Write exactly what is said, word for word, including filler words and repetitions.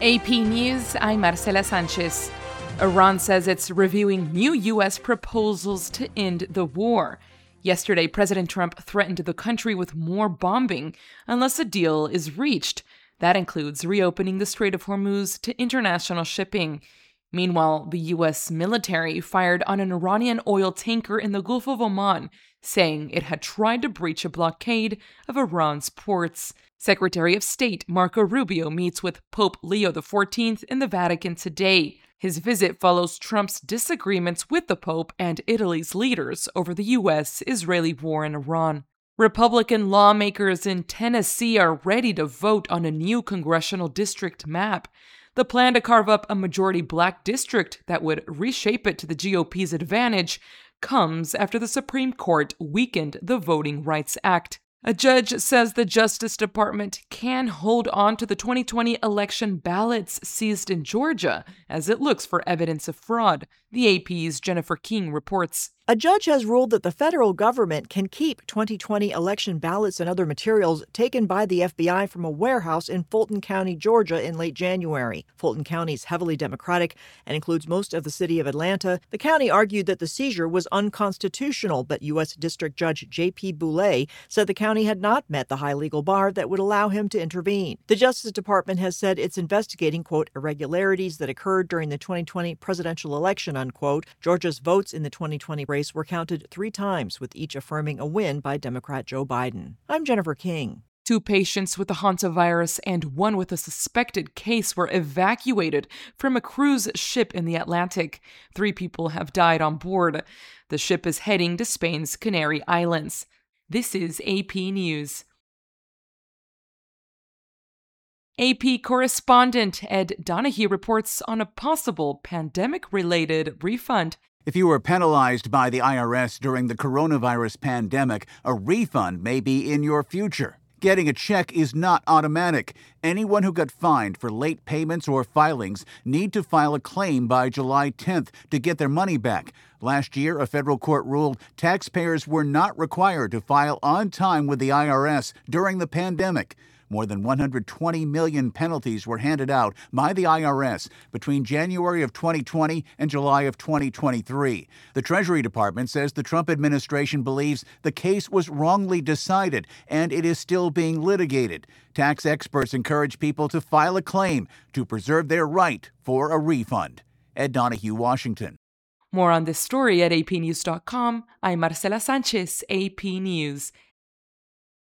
A P News, I'm Marcela Sanchez. Iran says it's reviewing new U S proposals to end the war. Yesterday, President Trump threatened the country with more bombing unless a deal is reached. That includes reopening the Strait of Hormuz to international shipping. Meanwhile, the U S military fired on an Iranian oil tanker in the Gulf of Oman, saying it had tried to breach a blockade of Iran's ports. Secretary of State Marco Rubio meets with Pope Leo the fourteenth in the Vatican today. His visit follows Trump's disagreements with the Pope and Italy's leaders over the U S-Israeli war in Iran. Republican lawmakers in Tennessee are ready to vote on a new congressional district map. The plan to carve up a majority black district that would reshape it to the G O P's advantage comes after the Supreme Court weakened the Voting Rights Act. A judge says the Justice Department can hold on to the twenty twenty election ballots seized in Georgia as it looks for evidence of fraud. The A P's Jennifer King reports. A judge has ruled that the federal government can keep twenty twenty election ballots and other materials taken by the F B I from a warehouse in Fulton County, Georgia in late January. Fulton County is heavily Democratic and includes most of the city of Atlanta. The county argued that the seizure was unconstitutional, but U S District Judge J P Boulay said the county had not met the high legal bar that would allow him to intervene. The Justice Department has said it's investigating, quote, irregularities that occurred during the twenty twenty presidential election, unquote. Georgia's votes in the twenty twenty race were counted three times, with each affirming a win by Democrat Joe Biden. I'm Jennifer King. Two patients with the hantavirus and one with a suspected case were evacuated from a cruise ship in the Atlantic. Three people have died on board. The ship is heading to Spain's Canary Islands. This is A P News. A P correspondent Ed Donahue reports on a possible pandemic-related refund. If you were penalized by the I R S during the coronavirus pandemic, a refund may be in your future. Getting a check is not automatic. Anyone who got fined for late payments or filings need to file a claim by July tenth to get their money back. Last year, a federal court ruled taxpayers were not required to file on time with the I R S during the pandemic. More than one hundred twenty million penalties were handed out by the I R S between January of twenty twenty and July of twenty twenty-three. The Treasury Department says the Trump administration believes the case was wrongly decided and it is still being litigated. Tax experts encourage people to file a claim to preserve their right for a refund. Ed Donahue, Washington. More on this story at A P news dot com. I'm Marcela Sanchez, A P News.